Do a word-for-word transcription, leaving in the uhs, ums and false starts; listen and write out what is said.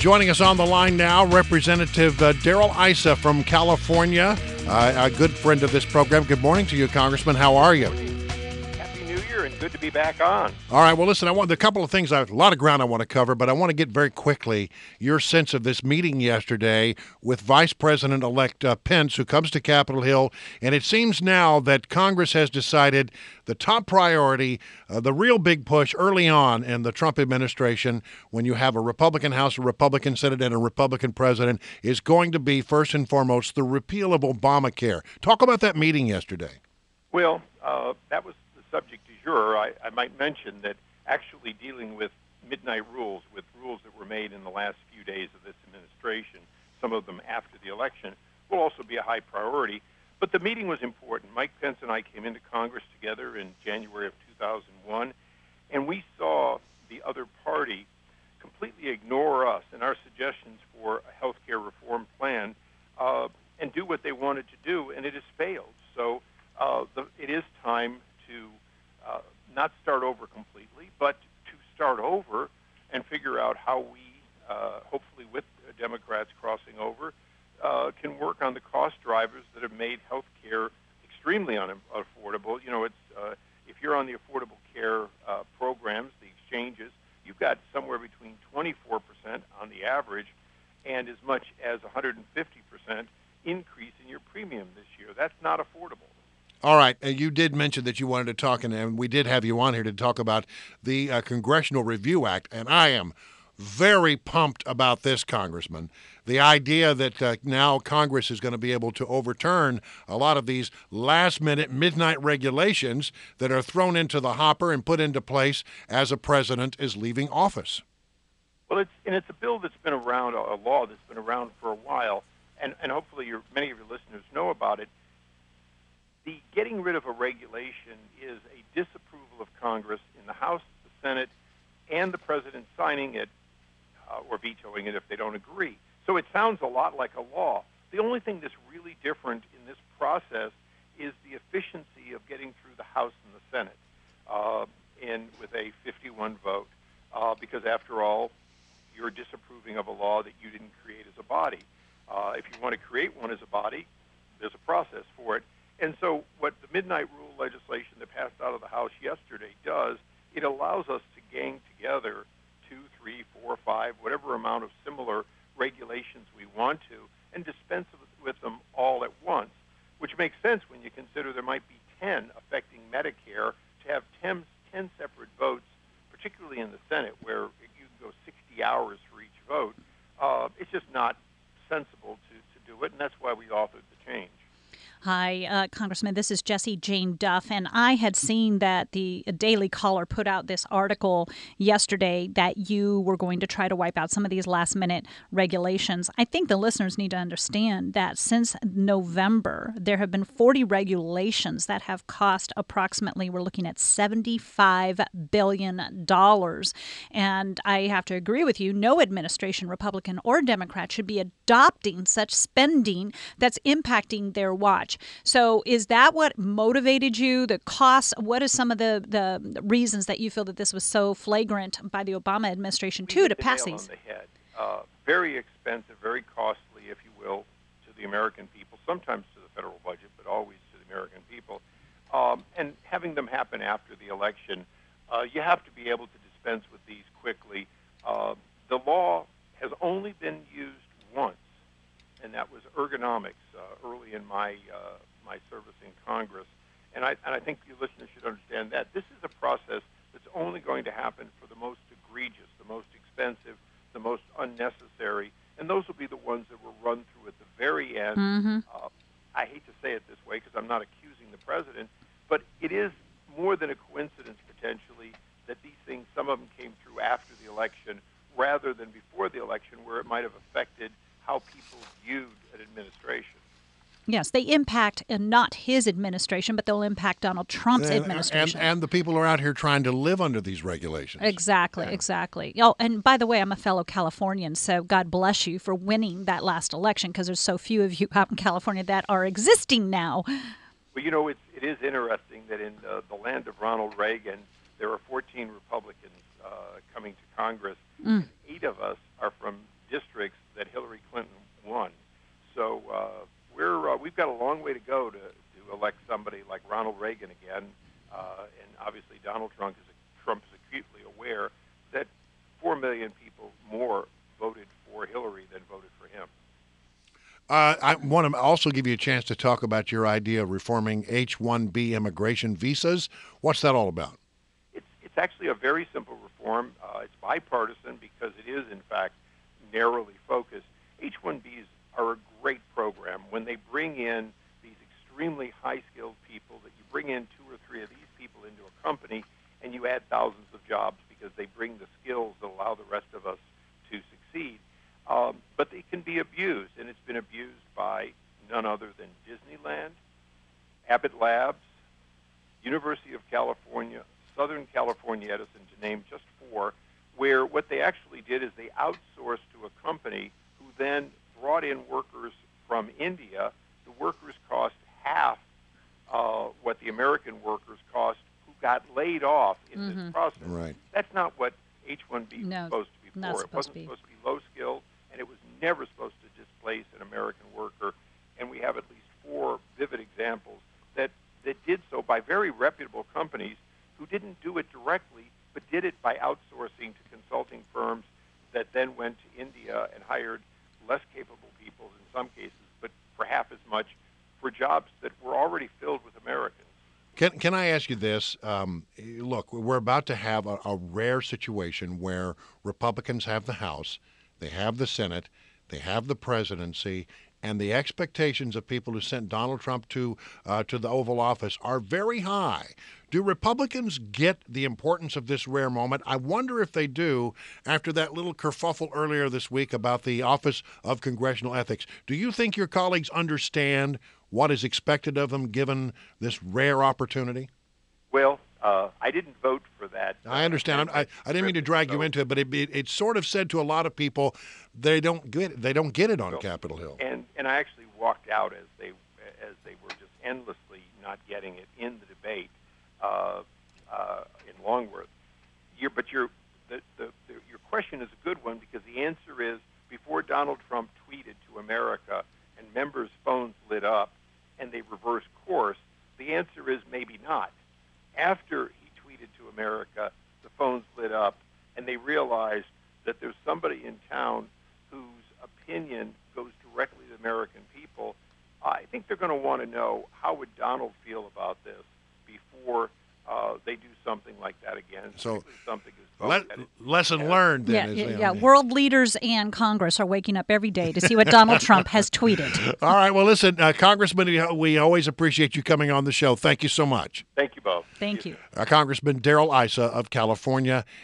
Joining us on the line now, Representative uh, Darrell Issa from California, uh, a good friend of this program. Good morning to you, Congressman. How are you? Happy New Year, and good to be back on. All right. Well, listen, I want a couple of things. I have a lot of ground I want to cover, but I want to get very quickly your sense of this meeting yesterday with Vice President-elect uh, Pence, who comes to Capitol Hill, and it seems now that Congress has decided the top priority, uh, the real big push early on in the Trump administration, when you have a Republican House, a Republican Senate, and a Republican president, is going to be, first and foremost, the repeal of Obamacare. Talk about that meeting yesterday. Well, uh, that was the subject du jour. I, I might mention that actually dealing with midnight rules, with rules that were made in the last few days of this administration, some of them after the election, will also be a high priority. But the meeting was important. Mike Pence and I came into Congress together in January of two thousand one, and we saw the other party completely ignore us and our suggestions for a health care reform plan uh, and do what they wanted to do, and it has failed. So uh, the, it is time to uh, not start over completely, but to start over and figure out how we, uh, hopefully with Democrats crossing over, Uh, can work on the cost drivers that have made health care extremely unaffordable. You know, it's uh, if you're on the Affordable Care uh, programs, the exchanges, you've got somewhere between twenty-four percent on the average and as much as one hundred fifty percent increase in your premium this year. That's not affordable. All right. Uh, you did mention that you wanted to talk, and, and we did have you on here to talk about the uh, Congressional Review Act, and I am very pumped about this, Congressman. The idea that uh, now Congress is going to be able to overturn a lot of these last-minute midnight regulations that are thrown into the hopper and put into place as a president is leaving office. Well, it's and it's a bill that's been around, a law that's been around for a while, and, and hopefully your, many of your listeners know about it. The getting rid of a regulation is a disapproval of Congress in the House, the Senate, and the president signing it uh, or vetoing it if they don't agree. So it sounds a lot like a law. The only thing that's really different in this process is the efficiency of getting through the House and the Senate uh, in with a fifty-one vote, uh, because after all, you're disapproving of a law that you didn't create as a body. Uh, if you want to create one as a body, there's a process for it. And so what the midnight rule legislation that passed out of the House yesterday does, it allows us to gang together two, three, four, five, whatever amount of similar regulations we want to, and dispense with them all at once, which makes sense when you consider there might be ten affecting Medicare. To have ten, ten separate votes, particularly in the Senate, where you can go sixty hours for each vote, uh, it's just not sensible to, to do it, and that's why we authored the change. Hi, uh, Congressman. This is Jessie Jane Duff, and I had seen that the Daily Caller put out this article yesterday that you were going to try to wipe out some of these last-minute regulations. I think the listeners need to understand that since November, there have been forty regulations that have cost approximately, we're looking at seventy-five billion dollars. And I have to agree with you, no administration, Republican or Democrat, should be adopting such spending that's impacting their watch. So is that what motivated you, the costs? What are some of the, the reasons that you feel that this was so flagrant by the Obama administration, too, to pass these? On the head. Uh, very expensive, very costly, if you will, to the American people, sometimes to the federal budget, but always to the American people. Um, and having them happen after the election, uh, you have to be able to dispense with these quickly. Uh, the law has only been used once, and that was ergonomics uh, early in my uh, my service in Congress. And I, and I think your listeners should understand that. This is a process that's only going to happen for the most egregious, the most expensive, the most unnecessary, and those will be the ones that will run through at the very end. Mm-hmm. Uh, I hate to say it this way because I'm not accusing the president, but it is more than a coincidence, potentially, that these things, some of them came through after the election rather than before the election, where it might have affected how people viewed an administration. Yes, they impact uh, not his administration, but they'll impact Donald Trump's and, administration. And, and the people who are out here trying to live under these regulations. Exactly, yeah. exactly. Oh, and by the way, I'm a fellow Californian, so God bless you for winning that last election, because there's so few of you out in California that are existing now. Well, you know, it's, it is interesting that in uh, the land of Ronald Reagan, there are fourteen Republicans uh, coming to Congress, Mm. and eight of us are from districts elect somebody like Ronald Reagan again, uh, and obviously Donald Trump is, Trump is acutely aware that four million people more voted for Hillary than voted for him. Uh, I want to also give you a chance to talk about your idea of reforming H one B immigration visas. What's that all about? It's, it's actually a very simple reform. Uh, it's bipartisan because it is, in fact, narrowly focused. H one Bs are a great program. When they bring in these extremely high-skilled people, that you bring in two or three of these people into a company, and you add thousands of jobs because they bring the skills that allow the rest of us to succeed. Um, but they can be abused, and it's been abused by none other than Disneyland, Abbott Labs, University of California, Southern California Edison, to name just four, where what they actually did is they outsourced to a company who then brought in workers from India. The workers cost half uh, what the American workers cost who got laid off in Mm-hmm. this process. Right. That's not what H one B No, was supposed to be not for. It supposed wasn't to be. supposed to be low-skilled, and it was never supposed to displace an American worker. And we have at least four vivid examples that, that did so by very reputable companies who didn't do it directly, but did it by outsourcing to consulting firms that then went to India and hired less capable people in some cases, but for half as much, for jobs that were already filled with Americans. Can can I ask you this? Um, look, we're about to have a, a rare situation where Republicans have the House, they have the Senate, they have the presidency, and the expectations of people who sent Donald Trump to uh, to the Oval Office are very high. Do Republicans get the importance of this rare moment? I wonder if they do after that little kerfuffle earlier this week about the Office of Congressional Ethics. Do you think your colleagues understand what is expected of them given this rare opportunity? Well, uh, I didn't vote for that. I understand. I, I didn't mean to drag you into it, but it, it, it's sort of said to a lot of people they don't get it. They don't get it on Well, Capitol Hill. And and I actually walked out as they as they were just endlessly not getting it in the debate uh, uh, in Longworth. You're, but your the, the, the, your question is a good one because the answer is before Donald Trump tweeted to America and members' phones lit up and they reversed course, the answer is maybe not. After he tweeted to America, the phones lit up, and they realized that there's somebody in town whose opinion goes directly to the American people. I think they're going to want to know how would Donald feel about this before uh, they do something like that again. So, something is Le- lesson learned. Yeah, Then, yeah, is, yeah. World leaders and Congress are waking up every day to see what Donald Trump has tweeted. All right. Well, listen, uh, Congressman, we always appreciate you coming on the show. Thank you so much. Thank you both. Thank you. Uh, Congressman Darrell Issa of California.